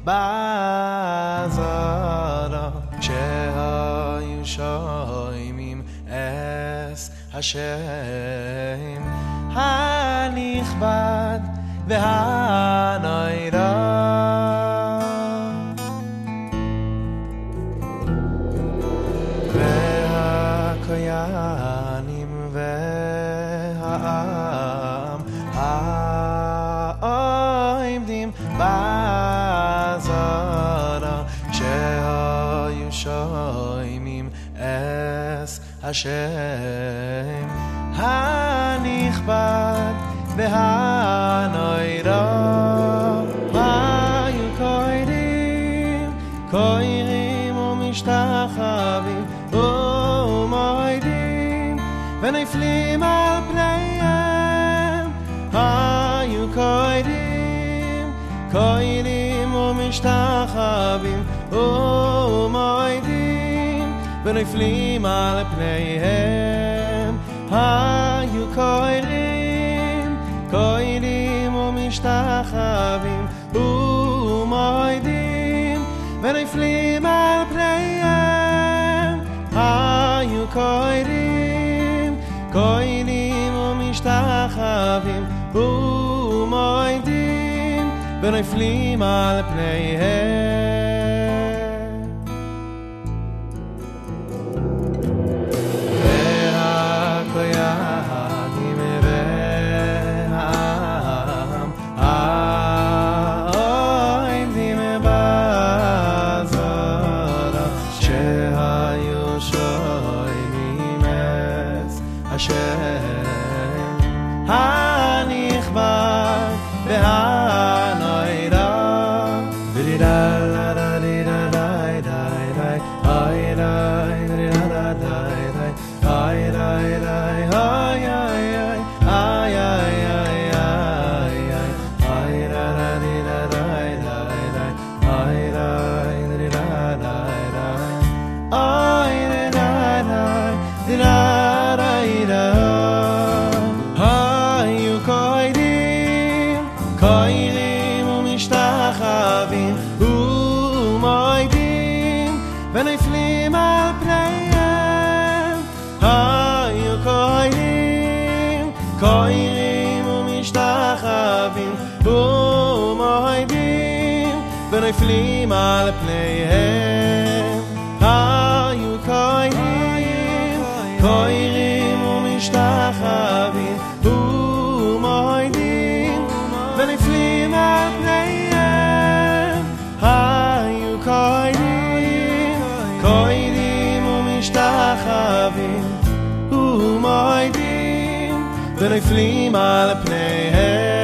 בעזרה כשהיו שומעים אס השם הנכבד והנורא והכהנים והעם העומדים בעזרה כשהיו שומעים אס השם הנכבד והנורא היו קוראים ומשתחווים ומועדים ונפלים על פניהם היו קוראים ומשתחווים ומועדים ונפלים על פניהם היו קוראים ומשתחווים ומועדים ונפלים על פניהם היו קוראים ומשתחווים ומועדים ונפלים על פניהם והכהנים והעם העומדים בעזרה כשהיו שומעים אס השם הנכבד והנורא קוראים ומשתחווים ומועדים ונפלים על פניהם היו קוראים ומשתחווים ומועדים ונפלים על פניהם היו קוראים ומשתחווים ומועדים ונפלים על פניהם היו קוראים ומשתחווים ומועדים ונפלים על פניהם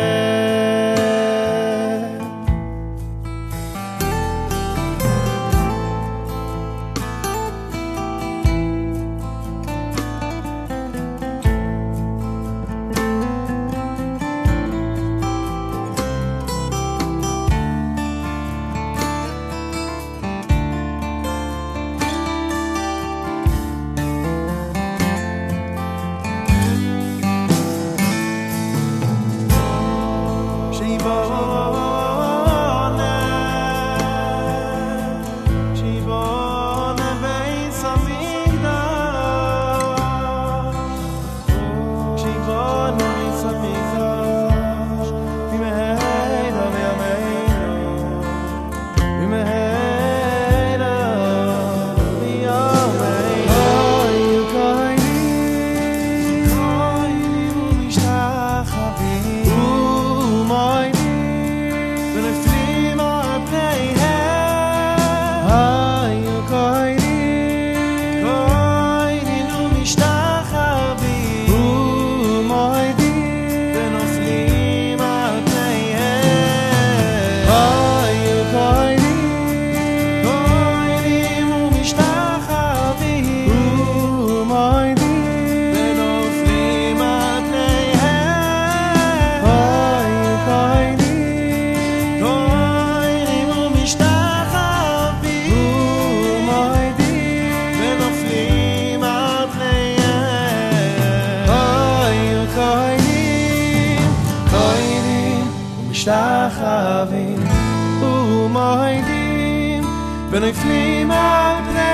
משתחווים ומועדים ונפלים על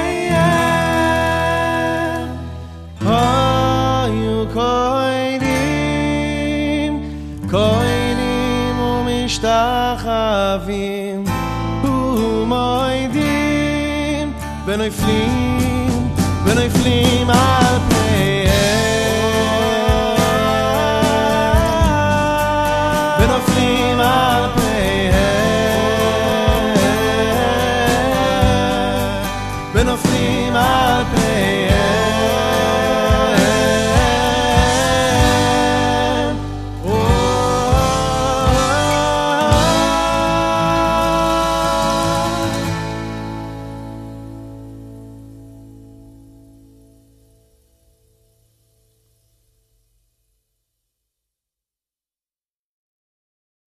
פניהם היו כהנים ומשתחווים ומועדים ונפלים על פניהם